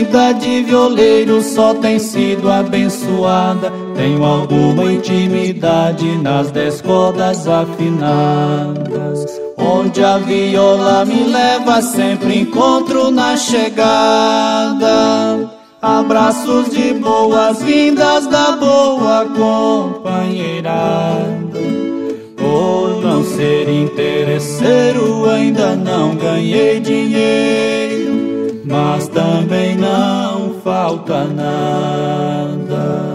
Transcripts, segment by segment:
vida de violeiro só tem sido abençoada. Tenho alguma intimidade nas 10 cordas afinadas. Onde a viola me leva, sempre encontro na chegada. Abraços de boas-vindas da boa companheirada. Por não ser interesseiro, ainda não ganhei dinheiro, mas também não falta nada.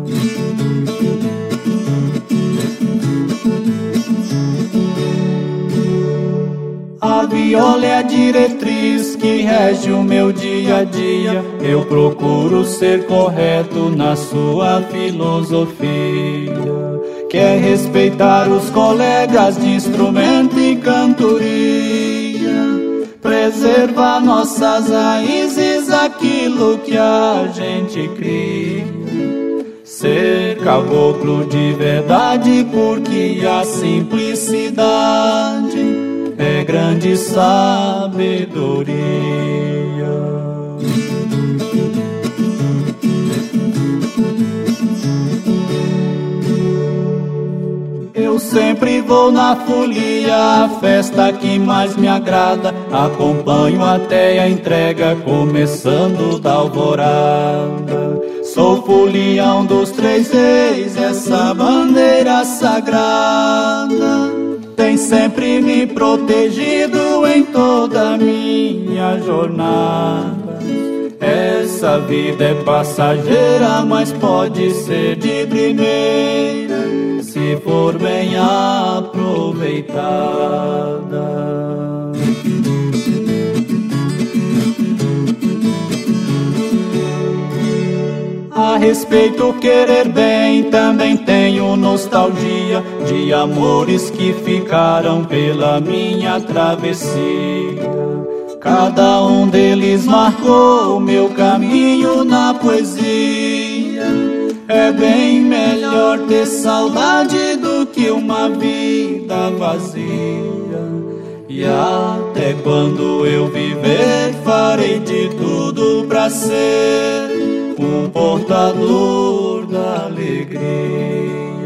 A viola é a diretriz que rege o meu dia a dia. Eu procuro ser correto na sua filosofia, que é respeitar os colegas de instrumento e cantoria, preservar nossas raízes, aquilo que a gente cria, ser caboclo de verdade, porque a simplicidade é grande sabedoria. Eu sempre vou na folia, a festa que mais me agrada. Acompanho até a entrega, começando da alvorada. Sou folião dos 3 reis, essa bandeira sagrada tem sempre me protegido em toda a minha jornada. Essa vida é passageira, mas pode ser de primeira, se for bem aproveitada. A respeito querer bem, também tenho nostalgia de amores que ficaram pela minha travessia. Cada um deles marcou o meu caminho na poesia. É bem melhor ter saudade do que uma vida vazia. E até quando eu viver, farei de tudo pra ser um portador da alegria.